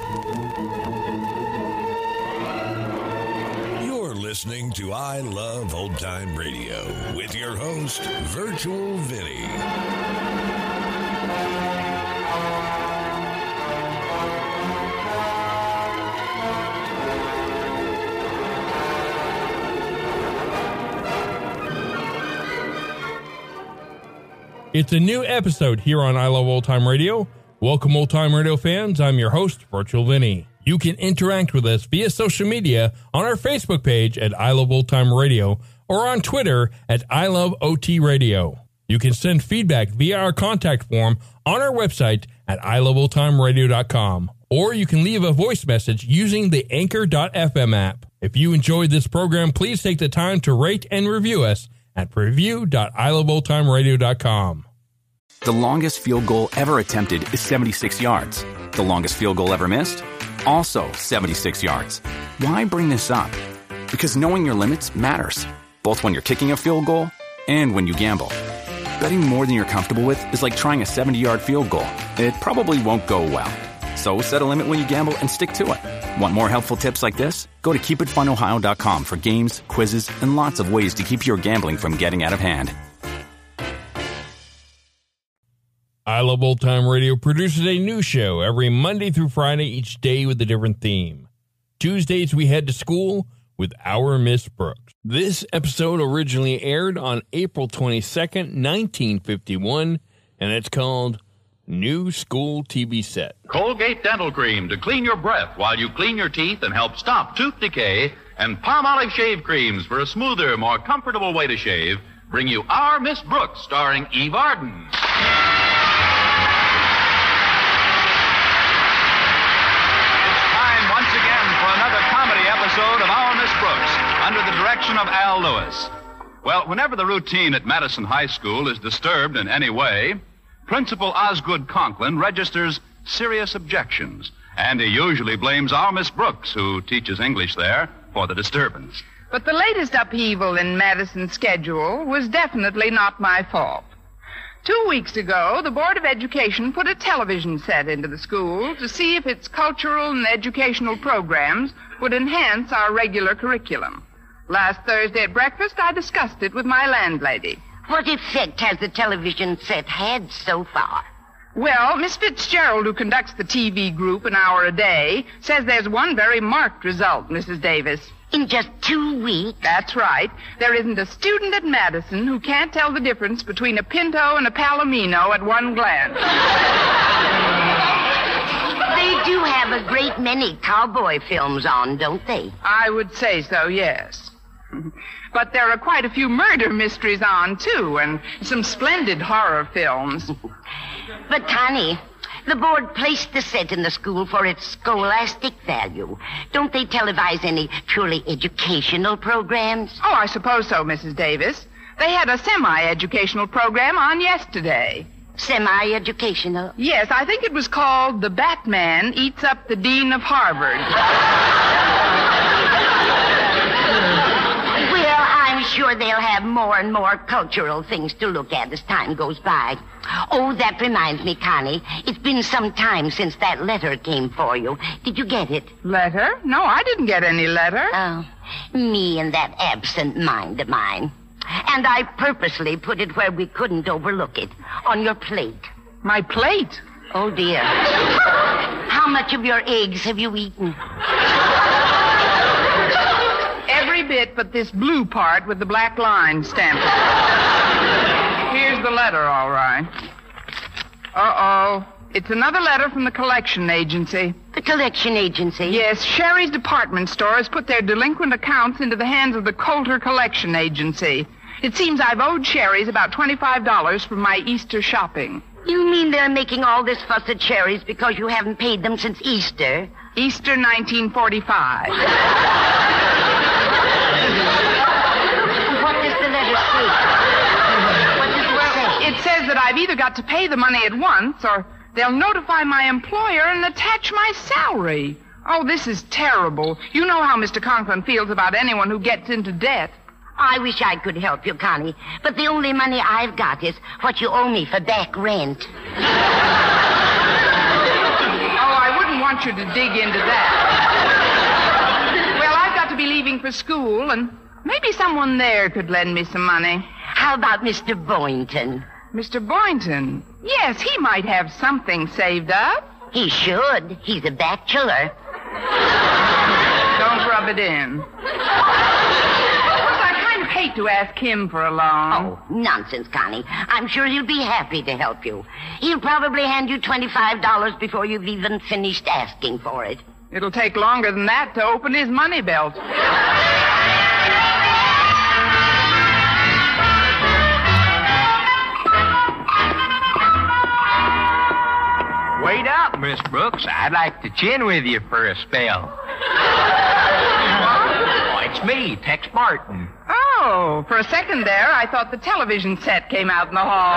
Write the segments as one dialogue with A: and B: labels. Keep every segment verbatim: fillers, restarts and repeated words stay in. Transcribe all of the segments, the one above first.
A: You're listening to I Love Old Time Radio with your host, Virtual Vinny.
B: It's a new episode here on I Love Old Time Radio. Welcome, Old Time Radio fans. I'm your host, Virtual Vinny. You can interact with us via social media on our Facebook page at I Love Old Time Radio or on Twitter at I Love O T Radio. You can send feedback via our contact form on our website at I Love Old Time Radio dot com, or you can leave a voice message using the Anchor dot f m app. If you enjoyed this program, please take the time to rate and review us at review dot I Love Old Time Radio dot com.
C: The longest field goal ever attempted is seventy-six yards. The longest field goal ever missed? Also seventy-six yards. Why bring this up? Because knowing your limits matters, both when you're kicking a field goal and when you gamble. Betting more than you're comfortable with is like trying a seventy-yard field goal. It probably won't go well. So set a limit when you gamble and stick to it. Want more helpful tips like this? Go to keep it fun ohio dot com for games, quizzes, and lots of ways to keep your gambling from getting out of hand.
B: I Love Old Time Radio produces a new show every Monday through Friday, each day with a different theme. Tuesdays, we head to school with Our Miss Brooks. This episode originally aired on April twenty-second, nineteen fifty-one, and it's called New School T V Set.
D: Colgate Dental Cream to clean your breath while you clean your teeth and help stop tooth decay, and Palmolive Shave Creams for a smoother, more comfortable way to shave bring you Our Miss Brooks, starring Eve Arden. Once again for another comedy episode of Our Miss Brooks, under the direction of Al Lewis. Well, whenever the routine at Madison High School is disturbed in any way, Principal Osgood Conklin registers serious objections, and he usually blames our Miss Brooks, who teaches English there, for the disturbance.
E: But the latest upheaval in Madison's schedule was definitely not my fault. Two weeks ago, the Board of Education put a television set into the school to see if its cultural and educational programs would enhance our regular curriculum. Last Thursday at breakfast, I discussed it with my landlady.
F: What effect has the television set had so far?
E: Well, Miss Fitzgerald, who conducts the T V group an hour a day, says there's one very marked result, Missus Davis.
F: In just two weeks?
E: That's right. There isn't a student at Madison who can't tell the difference between a Pinto and a Palomino at one glance.
F: They do have a great many cowboy films on, don't they?
E: I would say so, yes. But there are quite a few murder mysteries on, too, and some splendid horror films.
F: But, Connie, the board placed the set in the school for its scholastic value. Don't they televise any purely educational programs?
E: Oh, I suppose so, Missus Davis. They had a semi-educational program on yesterday.
F: Semi-educational?
E: Yes, I think it was called The Batman Eats Up the Dean of Harvard.
F: Well, I'm sure they'll have more and more cultural things to look at as time goes by. Oh, that reminds me, Connie. It's been some time since that letter came for you. Did you get it?
E: Letter? No, I didn't get any letter.
F: Oh, me and that absent mind of mine. And I purposely put it where we couldn't overlook it, on your plate.
E: My plate?
F: Oh, dear. How much of your eggs have you eaten?
E: Every bit but this blue part with the black line stamped. Here's the letter, all right. Uh-oh. It's another letter from the collection agency.
F: The collection agency?
E: Yes, Sherry's department store has put their delinquent accounts into the hands of the Coulter Collection Agency. It seems I've owed Sherry's about twenty-five dollars for my Easter shopping.
F: You mean they're making all this fuss at Sherry's because you haven't paid them since Easter?
E: Easter nineteen forty-five.
F: What does the letter say? What does it
E: well,
F: say?
E: It says that I've either got to pay the money at once or they'll notify my employer and attach my salary. Oh, this is terrible. You know how Mister Conklin feels about anyone who gets into debt.
F: I wish I could help you, Connie, but the only money I've got is what you owe me for back rent.
E: Oh, I wouldn't want want you to dig into that. Well, I've got to be leaving for school, and maybe someone there could lend me some money.
F: How about Mister Boynton?
E: Mister Boynton? Yes, he might have something saved up.
F: He should. He's a bachelor.
E: Don't rub it in. I kind of hate to ask him for a loan.
F: Oh, nonsense, Connie. I'm sure he'll be happy to help you. He'll probably hand you twenty-five dollars before you've even finished asking for it.
E: It'll take longer than that to open his money belt.
G: Wait up, Miss Brooks. I'd like to chin with you for a spell. Oh, it's me, Tex Martin.
E: Oh, for a second there, I thought the television set came out in the hall.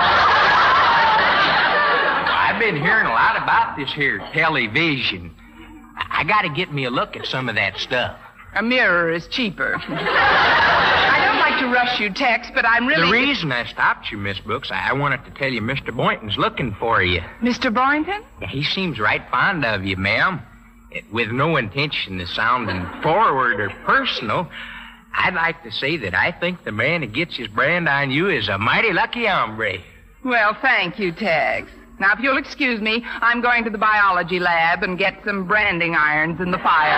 G: I've been hearing a lot about this here television. I gotta get me a look at some of that stuff.
E: A mirror is cheaper. I don't like to rush you, Tex, but I'm really...
G: The reason I stopped you, Miss Brooks, I wanted to tell you Mister Boynton's looking for you.
E: Mister Boynton?
G: Yeah, he seems right fond of you, ma'am. With no intention of sounding forward or personal, I'd like to say that I think the man who gets his brand on you is a mighty lucky hombre.
E: Well, thank you, Tex. Now, if you'll excuse me, I'm going to the biology lab and get some branding irons in the fire.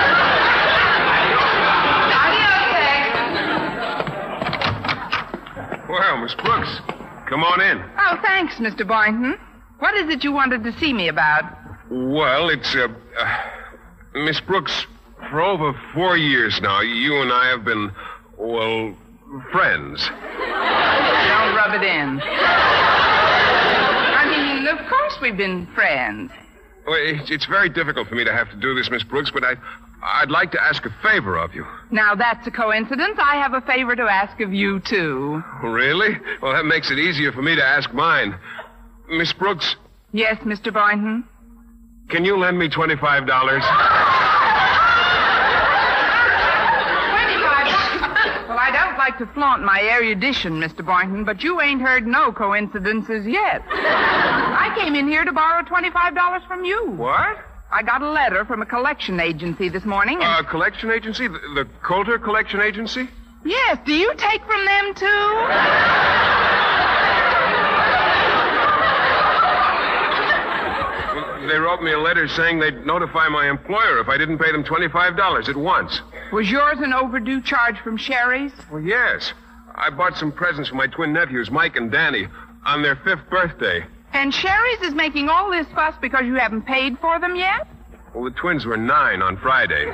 E: Adios, Tex.
H: Well, Miss Brooks, come on in.
E: Oh, thanks, Mister Boynton. What is it you wanted to see me about?
H: Well, it's, uh, uh, Miss Brooks, for over four years now, you and I have been, well, friends.
E: Don't rub it in. I mean, of course we've been friends.
H: Well, it's, it's very difficult for me to have to do this, Miss Brooks, but I, I'd like to ask a favor of you.
E: Now, that's a coincidence. I have a favor to ask of you, too.
H: Really? Well, that makes it easier for me to ask mine. Miss Brooks?
E: Yes, Mister Boynton?
H: Can you lend me twenty-five dollars?
E: twenty-five dollars? Well, I don't like to flaunt my erudition, Mister Boynton, but you ain't heard no coincidences yet. I came in here to borrow twenty-five dollars from you.
H: What?
E: I got a letter from a collection agency this morning.
H: A
E: And...
H: uh, collection agency? The, the Coulter Collection Agency?
E: Yes, do you take from them, too?
H: They wrote me a letter saying they'd notify my employer if I didn't pay them twenty-five dollars at once.
E: Was yours an overdue charge from Sherry's?
H: Well, yes. I bought some presents for my twin nephews, Mike and Danny, on their fifth birthday.
E: And Sherry's is making all this fuss because you haven't paid for them yet?
H: Well, the twins were nine on Friday.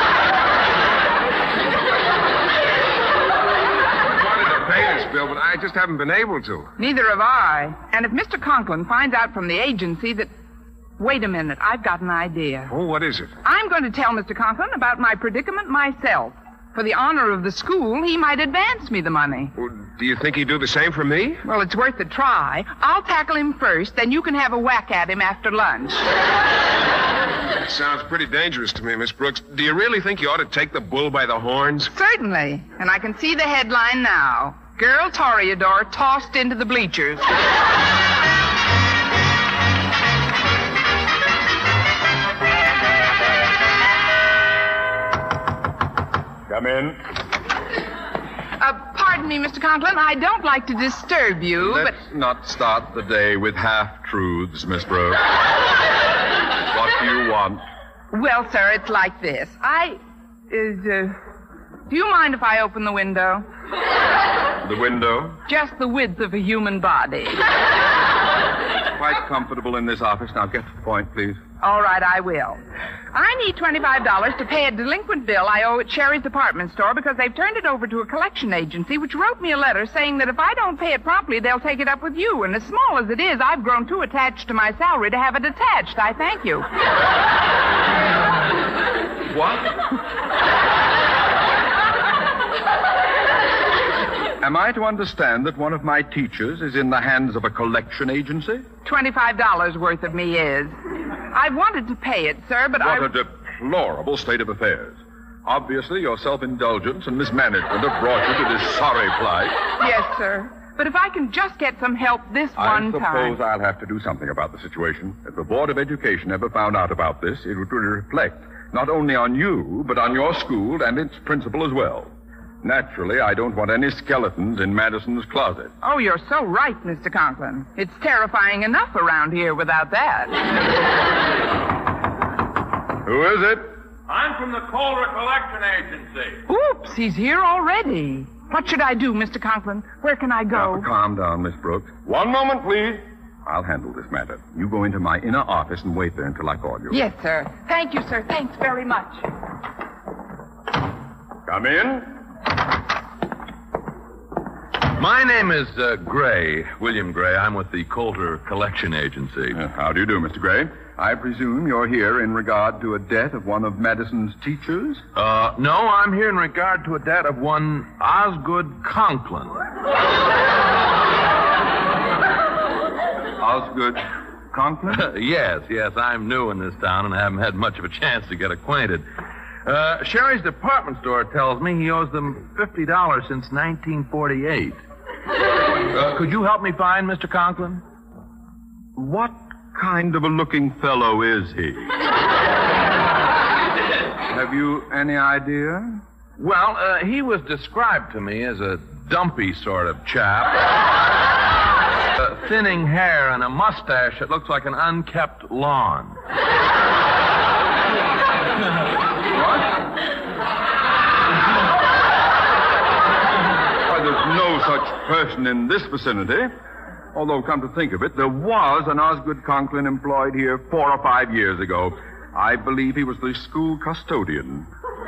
H: I wanted to pay this bill, but I just haven't been able to.
E: Neither have I. And if Mister Conklin finds out from the agency that... Wait a minute, I've got an idea.
H: Oh, what is it?
E: I'm going to tell Mister Conklin about my predicament myself. For the honor of the school, he might advance me the money.
H: Well, do you think he'd do the same for me?
E: Well, it's worth a try. I'll tackle him first, then you can have a whack at him after lunch.
H: That sounds pretty dangerous to me, Miss Brooks. Do you really think you ought to take the bull by the horns?
E: Certainly. And I can see the headline now. Girl Toreador tossed into the bleachers.
H: Come in.
E: Uh, pardon me, Mister Conklin. I don't like to disturb you,
I: Let's
E: but...
I: not start the day with half-truths, Miss Brooks. What do you want?
E: Well, sir, it's like this. I... Is, uh... Do you mind if I open the window?
I: The window?
E: Just the width of a human body.
I: Quite comfortable in this office. Now get to the point, please.
E: All right, I will. I need twenty-five dollars to pay a delinquent bill I owe at Sherry's department store because they've turned it over to a collection agency which wrote me a letter saying that if I don't pay it promptly, they'll take it up with you. And as small as it is, I've grown too attached to my salary to have it attached. I thank you.
I: What? Am I to understand that one of my teachers is in the hands of a collection agency?
E: Twenty-five dollars worth of me is. I've wanted to pay it, sir, but I...
I: What a deplorable state of affairs. Obviously, your self-indulgence and mismanagement have brought you to this sorry plight.
E: Yes, sir. But if I can just get some help this
I: I
E: one
I: suppose
E: time...
I: I'll have to do something about the situation. If the Board of Education ever found out about this, it would reflect not only on you, but on your school and its principal as well. Naturally, I don't want any skeletons in Madison's closet.
E: Oh, you're so right, Mister Conklin. It's terrifying enough around here without that.
I: Who is it?
J: I'm from the Calder Collection Agency.
E: Oops, he's here already. What should I do, Mister Conklin? Where can I go?
I: Now, calm down, Miss Brooks. One moment, please. I'll handle this matter. You go into my inner office and wait there until I call you.
E: Yes, sir. Thank you, sir. Thanks very much.
I: Come in.
J: My name is uh, Gray, William Gray. I'm with the Calder Collection Agency.
I: Uh, how do you do, Mister Gray? I presume you're here in regard to a debt of one of Madison's teachers?
J: Uh, no, I'm here in regard to a debt of one Osgood Conklin.
I: Osgood Conklin?
J: yes, yes, I'm new in this town and haven't had much of a chance to get acquainted. Uh, Sherry's department store tells me he owes them fifty dollars since nineteen forty-eight. Uh, could you help me find Mister Conklin?
I: What kind of a looking fellow is he? Have you any idea?
J: Well, uh, he was described to me as a dumpy sort of chap. uh, thinning hair and a mustache that looks like an unkept lawn.
I: Why, there's no such person in this vicinity. Although, come to think of it, there was an Osgood Conklin employed here four or five years ago. I believe he was the school custodian.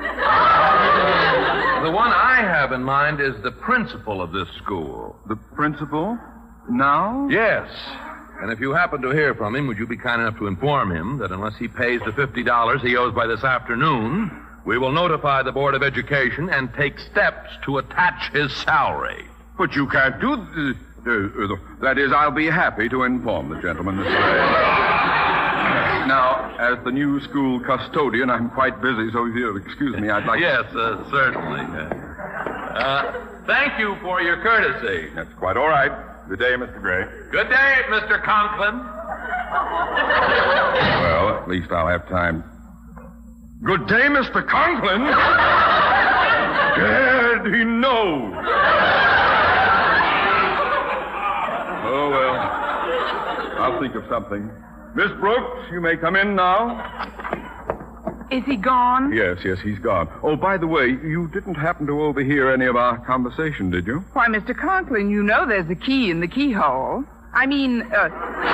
J: The one I have in mind is the principal of this school.
I: The principal? Now?
J: Yes. And if you happen to hear from him, would you be kind enough to inform him that unless he pays the fifty dollars he owes by this afternoon, we will notify the Board of Education and take steps to attach his salary.
I: But you can't do... Th- Uh, uh, that is, I'll be happy to inform the gentleman this way. Now, as the new school custodian, I'm quite busy, so if you'll excuse me, I'd like
J: yes, uh, certainly. Uh, thank you for your courtesy.
I: That's quite all right. Good day, Mister Gray.
J: Good day, Mister Conklin.
I: Well, at least I'll have time. Good day, Mister Conklin. Gad, he knows. Oh, well, I'll think of something. Miss Brooks, you may come in now.
E: Is he gone?
I: Yes, yes, he's gone. Oh, by the way, you didn't happen to overhear any of our conversation, did you?
E: Why, Mister Conklin, you know there's a key in the keyhole. I mean, uh,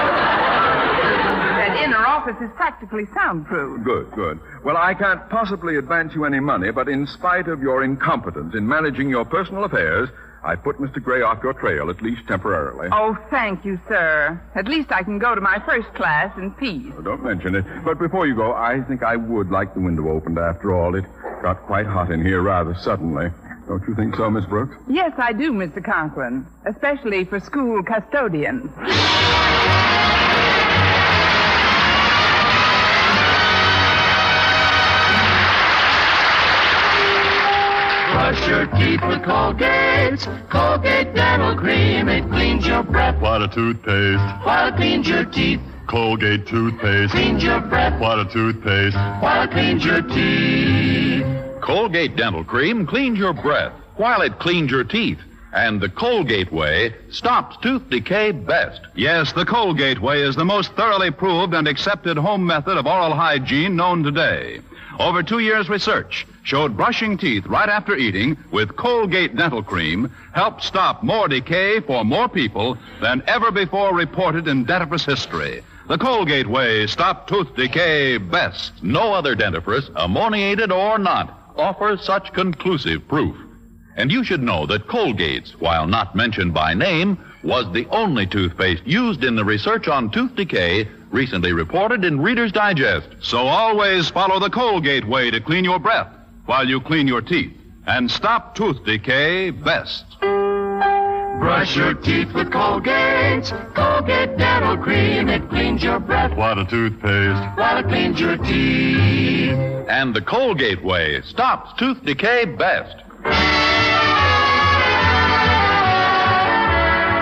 E: that inner office is practically soundproof.
I: Good, good. Well, I can't possibly advance you any money, but in spite of your incompetence in managing your personal affairs, I put Mister Gray off your trail, at least temporarily.
E: Oh, thank you, sir. At least I can go to my first class in peace.
I: Well, don't mention it. But before you go, I think I would like the window opened after all. It got quite hot in here rather suddenly. Don't you think so, Miss Brooks?
E: Yes, I do, Mister Conklin. Especially for school custodians.
K: Brush your teeth with Colgate. Colgate Dental Cream. It cleans your breath.
L: What a toothpaste.
K: While it cleans your teeth.
L: Colgate toothpaste.
K: Cleans your breath.
L: What a toothpaste.
K: While it cleans your teeth.
M: Colgate Dental Cream cleans your breath while it cleans your teeth. And the Colgate Way stops tooth decay best.
N: Yes, the Colgate Way is the most thoroughly proved and accepted home method of oral hygiene known today. Over two years' research showed brushing teeth right after eating with Colgate Dental Cream helped stop more decay for more people than ever before reported in dentifrice history. The Colgate Way stopped tooth decay best.
M: No other dentifrice, ammoniated or not, offers such conclusive proof. And you should know that Colgate's, while not mentioned by name, was the only toothpaste used in the research on tooth decay recently reported in Reader's Digest.
N: So always follow the Colgate Way to clean your breath while you clean your teeth and stop tooth decay best.
K: Brush your teeth with Colgate. Colgate Dental Cream. It cleans your breath.
L: What a toothpaste.
K: While it cleans your teeth.
M: And the Colgate Way stops tooth decay best.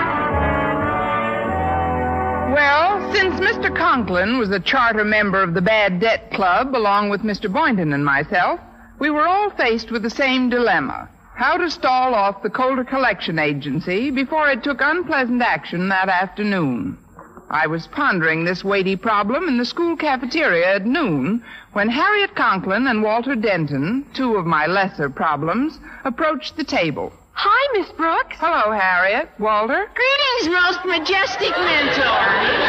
E: Well, since Mister Conklin was a charter member of the Bad Debt Club, along with Mister Boynton and myself, we were all faced with the same dilemma. How to stall off the Calder Collection Agency before it took unpleasant action that afternoon. I was pondering this weighty problem in the school cafeteria at noon when Harriet Conklin and Walter Denton, two of my lesser problems, approached the table.
O: Hi, Miss Brooks.
E: Hello, Harriet. Walter?
O: Greetings, most majestic mentor.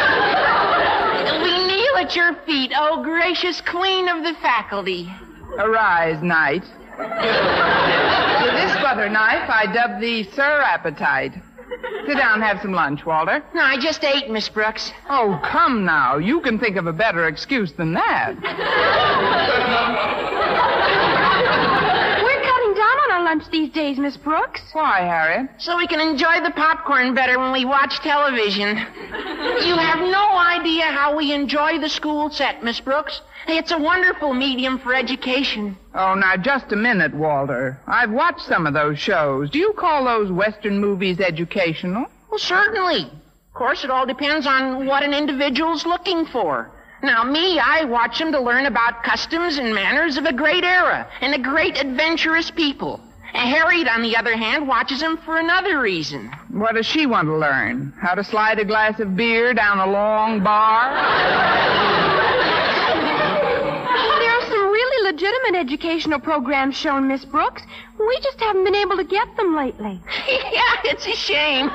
O: We kneel at your feet, oh gracious queen of the faculty.
E: Arise, knight. With this butter knife, I dub thee Sir Appetite. Sit down and have some lunch, Walter.
O: No, I just ate, Miss Brooks.
E: Oh, come now. You can think of a better excuse than that.
O: We're cutting down on our lunch these days, Miss Brooks.
E: Why, Harriet?
O: So we can enjoy the popcorn better when we watch television. You have no idea how we enjoy the school set, Miss Brooks. It's a wonderful medium for education.
E: Oh, now, just a minute, Walter. I've watched some of those shows. Do you call those Western movies educational?
O: Well, certainly. Of course, it all depends on what an individual's looking for. Now, me, I watch them to learn about customs and manners of a great era and a great adventurous people. And Harriet, on the other hand, watches them for another reason.
E: What does she want to learn? How to slide a glass of beer down a long bar?
O: Legitimate educational programs shown, Miss Brooks. We just haven't been able to get them lately. Yeah, it's a shame.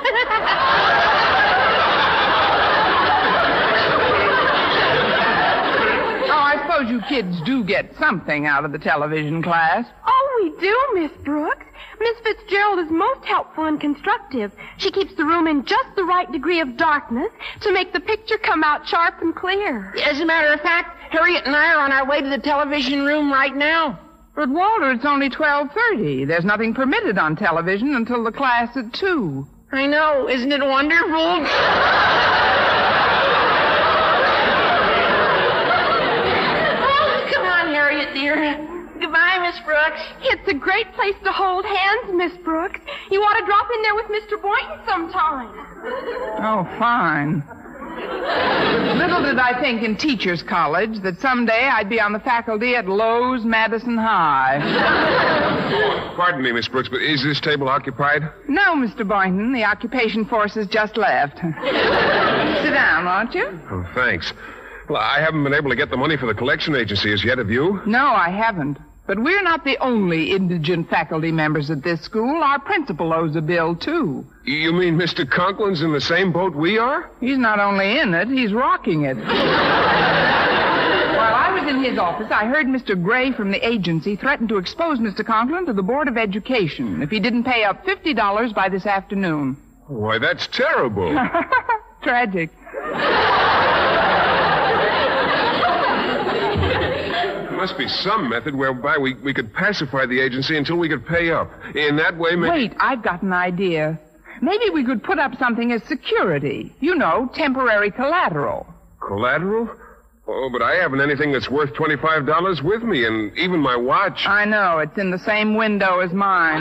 E: Oh, I suppose you kids do get something out of the television class.
O: Oh, we do, Miss Brooks. Miss Fitzgerald is most helpful and constructive. She keeps the room in just the right degree of darkness to make the picture come out sharp and clear. As a matter of fact, Harriet and I are on our way to the television room right now.
E: But, Walter, it's only twelve thirty. There's nothing permitted on television until the class at two.
O: I know. Isn't it wonderful? Oh, come on, Harriet, dear. Goodbye, Miss Brooks. It's a great place to hold hands, Miss Brooks. You ought to drop in there with Mister Boynton sometime.
E: Oh, fine. Little did I think in Teachers College that someday I'd be on the faculty at Lowe's Madison High.
H: Pardon me, Miss Brooks, but is this table occupied?
E: No, Mister Boynton. The occupation force has just left. Sit down, won't you?
H: Oh, thanks. Well, I haven't been able to get the money for the collection agency as yet, have you?
E: No, I haven't. But we're not the only indigent faculty members at this school. Our principal owes a bill, too.
H: You mean Mister Conklin's in the same boat we are?
E: He's not only in it, he's rocking it. While I was in his office, I heard Mister Gray from the agency threaten to expose Mister Conklin to the Board of Education if he didn't pay up fifty dollars by this afternoon.
H: Why, that's terrible.
E: Tragic.
H: There must be some method whereby we, we could pacify the agency until we could pay up. In that way, maybe...
E: Wait, I've got an idea. Maybe we could put up something as security. You know, temporary collateral.
H: Collateral? Oh, but I haven't anything that's worth twenty-five dollars with me, and even my watch.
E: I know. It's in the same window as mine.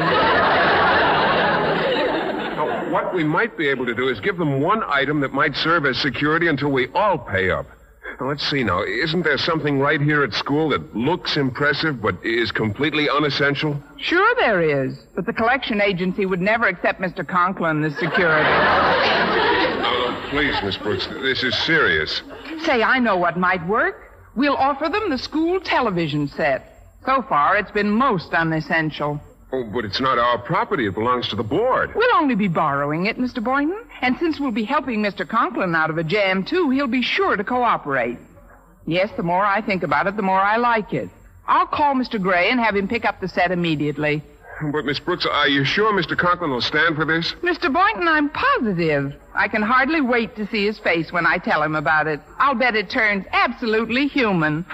H: Now, what we might be able to do is give them one item that might serve as security until we all pay up. Now, let's see now. Isn't there something right here at school that looks impressive but is completely unessential?
E: Sure there is. But the collection agency would never accept Mister Conklin as security.
H: Oh, please, Miss Brooks, this is serious.
E: Say, I know what might work. We'll offer them the school television set. So far, it's been most unessential.
H: Oh, but it's not our property. It belongs to the board.
E: We'll only be borrowing it, Mister Boynton. And since we'll be helping Mister Conklin out of a jam, too, he'll be sure to cooperate. Yes, the more I think about it, the more I like it. I'll call Mister Gray and have him pick up the set immediately.
H: But, Miss Brooks, are you sure Mister Conklin will stand for this?
E: Mister Boynton, I'm positive. I can hardly wait to see his face when I tell him about it. I'll bet it turns absolutely human.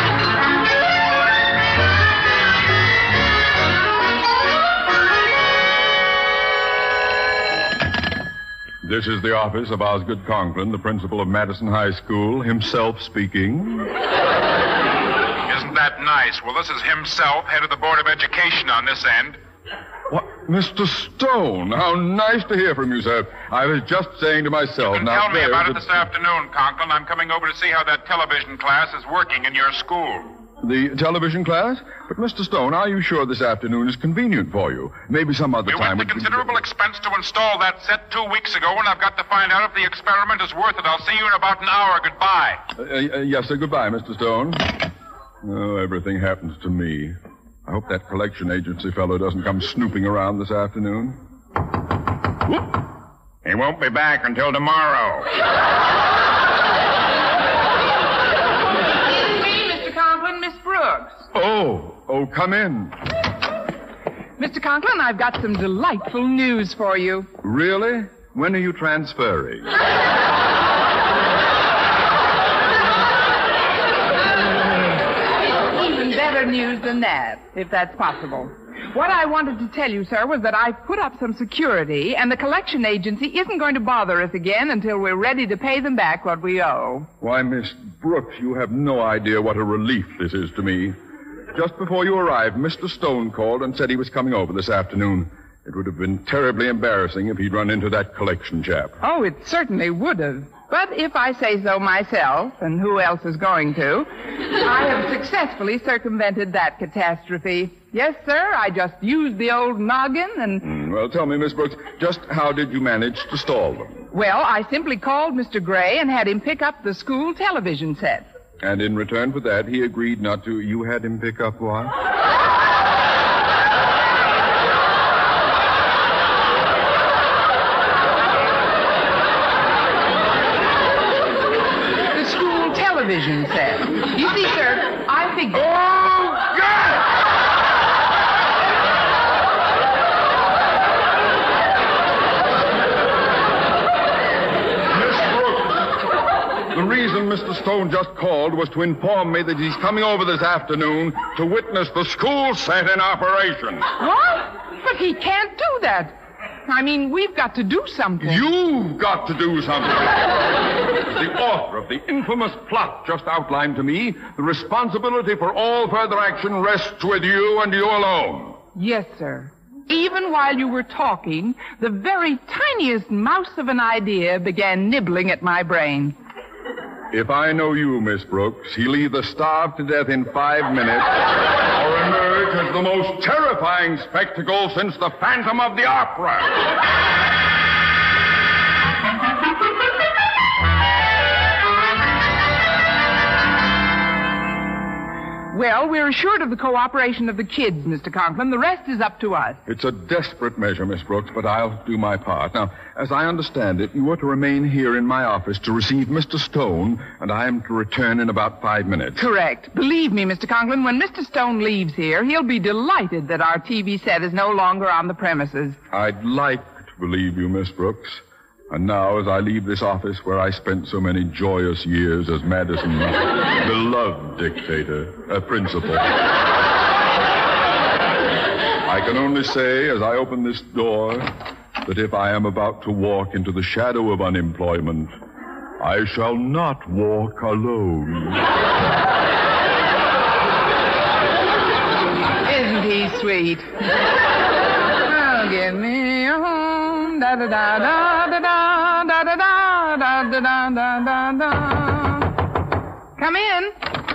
L: This is the office of Osgood Conklin, the principal of Madison High School, himself speaking.
P: Isn't that nice? Well, this is himself, head of the Board of Education on this end.
L: What? Mister Stone, how nice to hear from you, sir. I was just saying to myself...
P: You can
L: now,
P: tell me
L: there's
P: about
L: a-
P: it this afternoon, Conklin. I'm coming over to see how that television class is working in your school.
L: The television class? But, Mister Stone, are you sure this afternoon is convenient for you? Maybe some other
P: We
L: time...
P: went to
L: would be-
P: considerable expense to install that set two weeks ago, and I've got to find out if the experiment is worth it. I'll see you in about an hour. Goodbye.
L: Uh, uh, yes, sir. Goodbye, Mister Stone. Oh, everything happens to me. I hope that collection agency fellow doesn't come snooping around this afternoon.
P: Whoop. He won't be back until tomorrow.
E: It's me, Mister Conklin, Miss Brooks.
L: Oh, oh, come in.
E: Mister Conklin, I've got some delightful news for you.
L: Really? When are you transferring?
E: Even better news than that, if that's possible. What I wanted to tell you, sir, was that I've put up some security, and the collection agency isn't going to bother us again until we're ready to pay them back what we owe.
L: Why, Miss Brooks, you have no idea what a relief this is to me. Just before you arrived, Mister Stone called and said he was coming over this afternoon. It would have been terribly embarrassing if he'd run into that collection chap.
E: Oh, it certainly would have. But if I say so myself, and who else is going to, I have successfully circumvented that catastrophe. Yes, sir, I just used the old noggin and...
L: Mm, well, tell me, Miss Brooks, just how did you manage to stall them?
E: Well, I simply called Mister Gray and had him pick up the school television set.
L: And in return for that, he agreed not to... You had him pick up what?
E: The school television set. You see, sir, I figured...
L: Oh, God! The reason Mister Stone just called was to inform me that he's coming over this afternoon to witness the school set in operation.
E: What? But he can't do that. I mean, we've got to do something.
L: You've got to do something. The author of the infamous plot just outlined to me, the responsibility for all further action rests with you and you alone.
E: Yes, sir. Even while you were talking, the very tiniest mouse of an idea began nibbling at my brain.
L: If I know you, Miss Brooks, he'll either starve to death in five minutes or emerge as the most terrifying spectacle since the Phantom of the Opera.
E: Well, we're assured of the cooperation of the kids, Mister Conklin. The rest is up to us.
L: It's a desperate measure, Miss Brooks, but I'll do my part. Now, as I understand it, you are to remain here in my office to receive Mister Stone, and I am to return in about five minutes.
E: Correct. Believe me, Mister Conklin, when Mister Stone leaves here, he'll be delighted that our T V set is no longer on the premises.
L: I'd like to believe you, Miss Brooks. And now, as I leave this office where I spent so many joyous years as Madison's beloved dictator, a principal, I can only say, as I open this door, that if I am about to walk into the shadow of unemployment, I shall not walk alone.
E: Isn't he sweet? Oh, give me a home, da da da da da da da da da da da da da da da. Come in.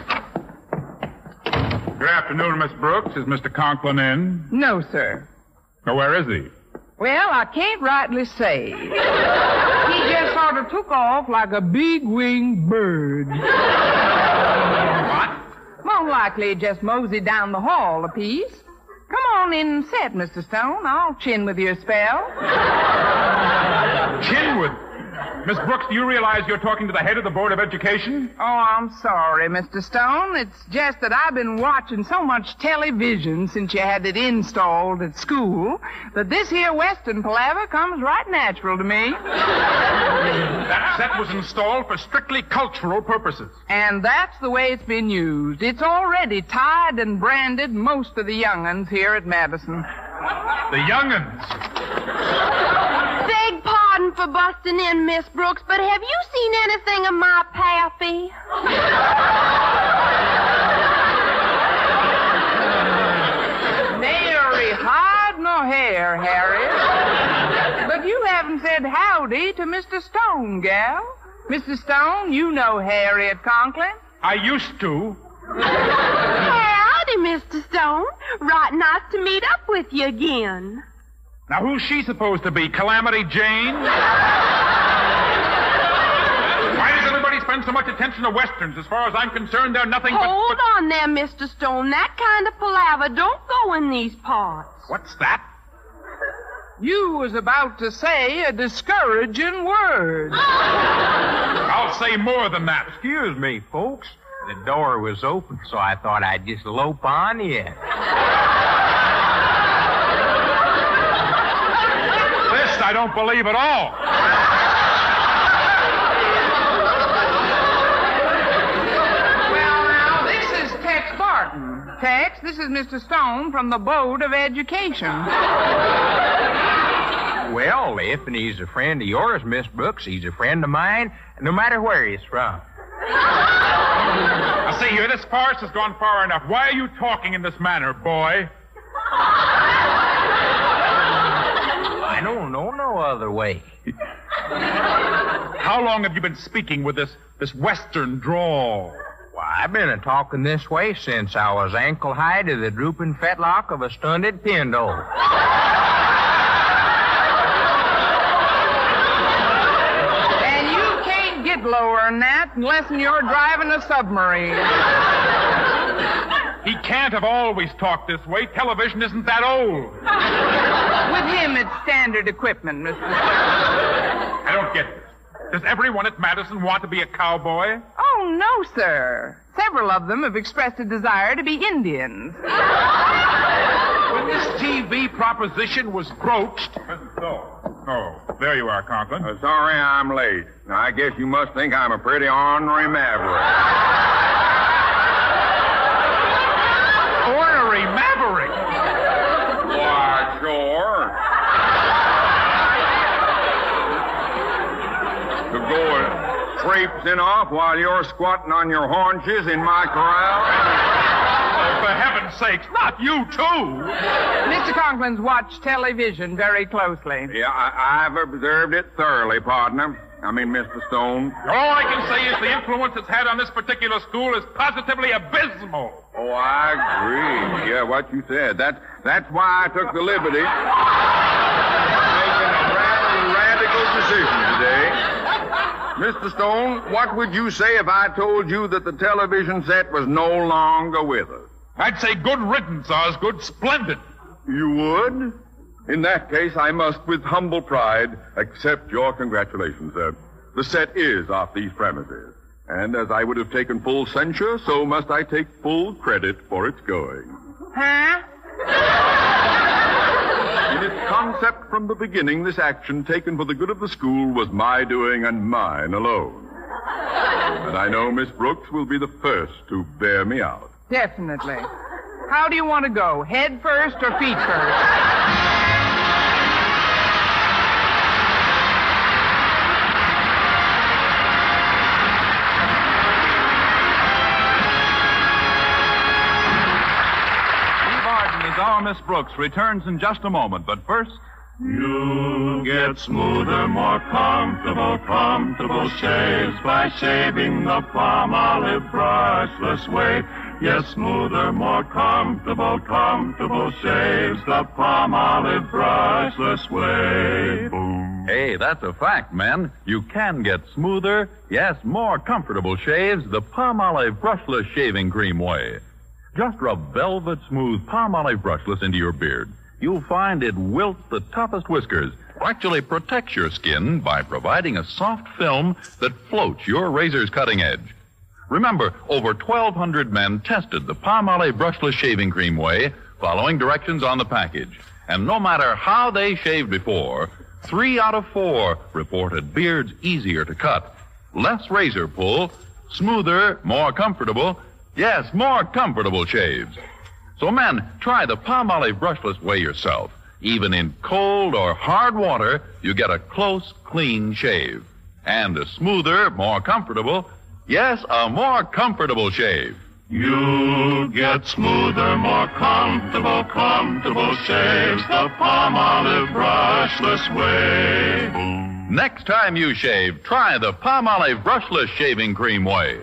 P: Good afternoon, Miss Brooks. Is Mister Conklin in?
E: No, sir.
P: Now, where is he?
E: Well, I can't rightly say. He just sort of took off like a big-winged bird.
P: What?
E: More likely just moseyed down the hall a piece. Come on in and sit, Mister Stone. I'll chin with you a spell.
P: Chin with... Miss Brooks, do you realize you're talking to the head of the Board of Education?
E: Oh, I'm sorry, Mister Stone. It's just that I've been watching so much television since you had it installed at school that this here Western palaver comes right natural to me.
P: That set was installed for strictly cultural purposes.
E: And that's the way it's been used. It's already tied and branded most of the young'uns here at Madison.
P: The young'uns?
Q: Beg pardon for busting in, Miss Brooks, but have you seen anything of my Pappy?
E: Nary hide nor hair, have said howdy to Mister Stone, gal. Mister Stone, you know Harriet Conklin.
P: I used to.
Q: Howdy, Mister Stone. Right nice to meet up with you again.
P: Now, who's she supposed to be? Calamity Jane? Why does everybody spend so much attention to Westerns? As far as I'm concerned, they're nothing but...
Q: Hold on there, Mister Stone. That kind of palaver don't go in these parts.
P: What's that?
E: You was about to say a discouraging word.
P: I'll say more than that.
G: Excuse me, folks. The door was open, so I thought I'd just lope on in.
P: This I don't believe at all.
E: Well, now, this is Tex Barton. Tex, this is Mister Stone from the Board of Education.
G: Well, if and he's a friend of yours, Miss Brooks, he's a friend of mine, no matter where he's from.
P: Now, see here, this farce has gone far enough. Why are you talking in this manner, boy?
G: I don't know no other way.
P: How long have you been speaking with this, this Western drawl?
G: Why, I've been a-talking this way since I was ankle high to the drooping fetlock of a stunted pindle.
E: Get lower than that unless you're driving a submarine.
P: He can't have always talked this way. Television isn't that old.
E: With him, it's standard equipment, Mister
P: I don't get this. Does everyone at Madison want to be a cowboy?
E: Oh, no, sir. Several of them have expressed a desire to be Indians.
P: When this T V proposition was broached... So. Oh, there you are, Conklin.
L: Uh, sorry I'm late. Now, I guess you must think I'm a pretty ornery maverick.
P: Ornery maverick?
L: Why, sure. To go traipsing off while you're squatting on your haunches in my corral?
P: Oh, for heaven's sakes, not you, too.
E: Mister Conklin's watched television very closely.
L: Yeah, I, I've observed it thoroughly, partner. I mean, Mister Stone.
P: All I can say is the influence it's had on this particular school is positively abysmal.
L: Oh, I agree. Yeah, what you said. That, that's why I took the liberty of making a rather radical decision today. Mister Stone, what would you say if I told you that the television set was no longer with us?
P: I'd say good riddance, Osgood. Splendid.
L: You would? In that case, I must, with humble pride, accept your congratulations, sir. The set is off these premises. And as I would have taken full censure, so must I take full credit for its going.
E: Huh?
L: In its concept from the beginning, this action taken for the good of the school was my doing and mine alone. And I know Miss Brooks will be the first to bear me out.
E: Definitely. How do you want to go? Head first or feet first?
N: Our Miss Brooks returns in just a moment, but first...
K: You'll get smoother, more comfortable, comfortable shaves by shaving the Palmolive brushless way. Yes, smoother, more comfortable, comfortable shaves the Palmolive brushless way. Boom.
M: Hey, that's a fact, men. You can get smoother, yes, more comfortable shaves the Palmolive brushless shaving cream way. Just rub velvet smooth Palmolive brushless into your beard. You'll find it wilts the toughest whiskers, actually protects your skin by providing a soft film that floats your razor's cutting edge. Remember, over twelve hundred men tested the Palmolive brushless shaving cream way, following directions on the package. And no matter how they shaved before, three out of four reported beards easier to cut, less razor pull, smoother, more comfortable, yes, more comfortable shaves. So, men, try the Palmolive brushless way yourself. Even in cold or hard water, you get a close, clean shave. And a smoother, more comfortable, yes, a more comfortable shave.
K: You'll get smoother, more comfortable, comfortable shaves the Palmolive brushless way.
M: Next time you shave, try the Palmolive brushless shaving cream way.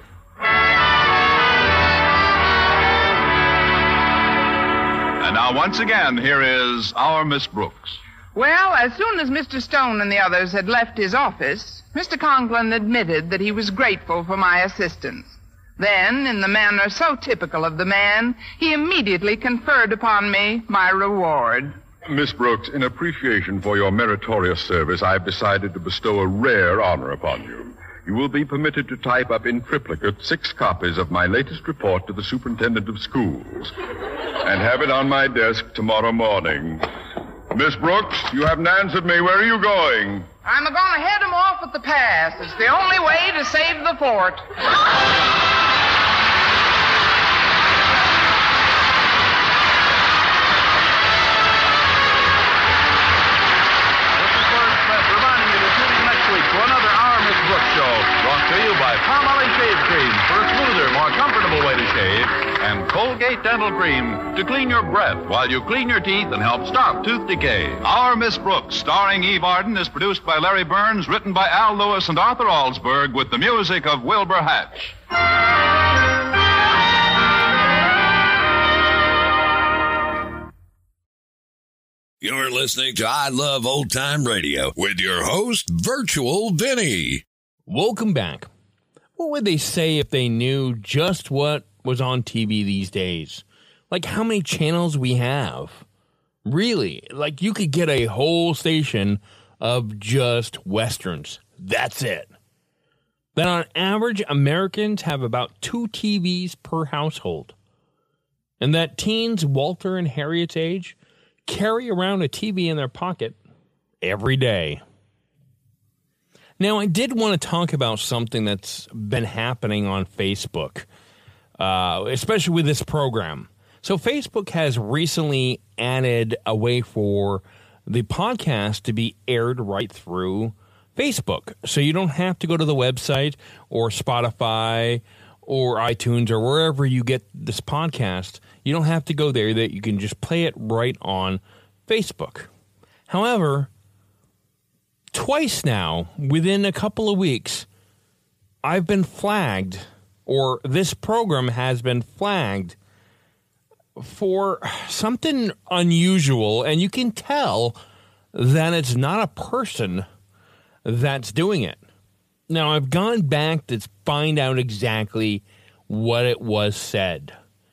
D: And now, once again, here is our Miss Brooks.
E: Well, as soon as Mister Stone and the others had left his office, Mister Conklin admitted that he was grateful for my assistance. Then, in the manner so typical of the man, he immediately conferred upon me my reward.
L: Miss Brooks, in appreciation for your meritorious service, I've decided to bestow a rare honor upon you. You will be permitted to type up in triplicate six copies of my latest report to the superintendent of schools and have it on my desk tomorrow morning. Miss Brooks, you haven't answered me. Where are you going?
E: I'm going to head him off at the pass. It's the only way to save the fort.
M: Reminding you to tune in next week for another Our Miss Brooks show, brought to you by Palmolive Shave Cream for a smoother, more comfortable way to shave, and Colgate Dental Cream to clean your breath while you clean your teeth and help stop tooth decay.
D: Our Miss Brooks, starring Eve Arden, is produced by Larry Burns, written by Al Lewis and Arthur Alsberg, with the music of Wilbur Hatch.
A: You're listening to I Love Old Time Radio with your host, Virtual Vinny.
B: Welcome back. What would they say if they knew just what was on T V these days? Like how many channels we have? Really? Like you could get a whole station of just Westerns. That's it. That on average, Americans have about two T Vs per household. And that teens, Walter and Harriet's age, carry around a T V in their pocket every day. Now, I did want to talk about something that's been happening on Facebook, uh, especially with this program. So Facebook has recently added a way for the podcast to be aired right through Facebook. So you don't have to go to the website or Spotify or iTunes or wherever you get this podcast. You don't have to go there. That you can just play it right on Facebook. However, twice now, within a couple of weeks, I've been flagged, or this program has been flagged for something unusual, and you can tell that it's not a person that's doing it. Now, I've gone back to find out exactly what it was said,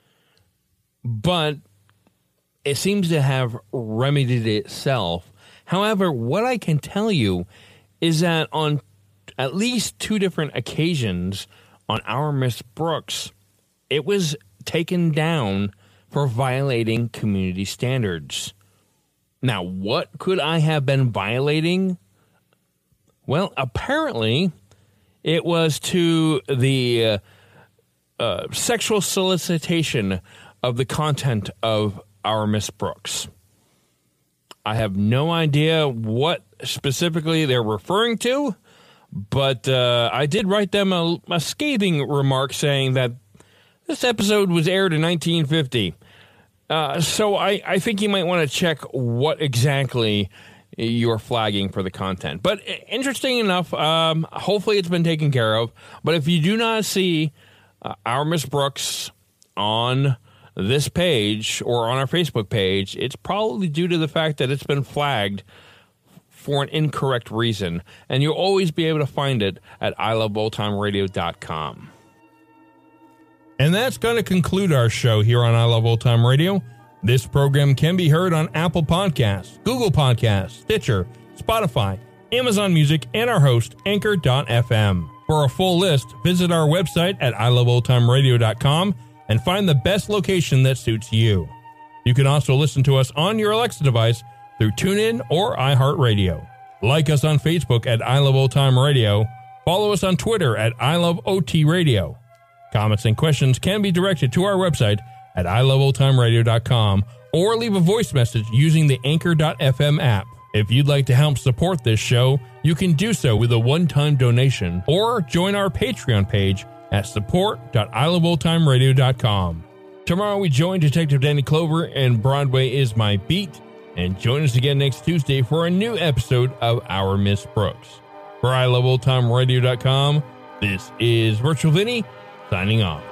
B: but it seems to have remedied itself. However, what I can tell you is that on at least two different occasions on Our Miss Brooks, it was taken down for violating community standards. Now, what could I have been violating? Well, apparently, it was to the uh, uh, sexual solicitation of the content of Our Miss Brooks. I have no idea what specifically they're referring to, but uh, I did write them a, a scathing remark saying that this episode was aired in nineteen fifty. Uh, so I, I think you might want to check what exactly you're flagging for the content. But interesting enough, um, hopefully it's been taken care of. But if you do not see uh, Our Miss Brooks on this page or on our Facebook page, it's probably due to the fact that it's been flagged for an incorrect reason. And you'll always be able to find it at I love old time radio dot com. And that's going to conclude our show here on I Love Old Time Radio. This program can be heard on Apple Podcasts, Google Podcasts, Stitcher, Spotify, Amazon Music, and our host, Anchor dot f m. For a full list, visit our website at I love old time radio dot com and find the best location that suits you. You can also listen to us on your Alexa device through TuneIn or iHeartRadio. Like us on Facebook at I Love Old Time Radio. Follow us on Twitter at I Love O T Radio. Comments and questions can be directed to our website at I love old time radio dot com or leave a voice message using the Anchor dot f m app. If you'd like to help support this show, you can do so with a one-time donation or join our Patreon page at support dot i love old time radio dot com. Tomorrow we join Detective Danny Clover and Broadway is My Beat, and join us again next Tuesday for a new episode of Our Miss Brooks. For i love old time radio dot com, this is Virtual Vinny signing off.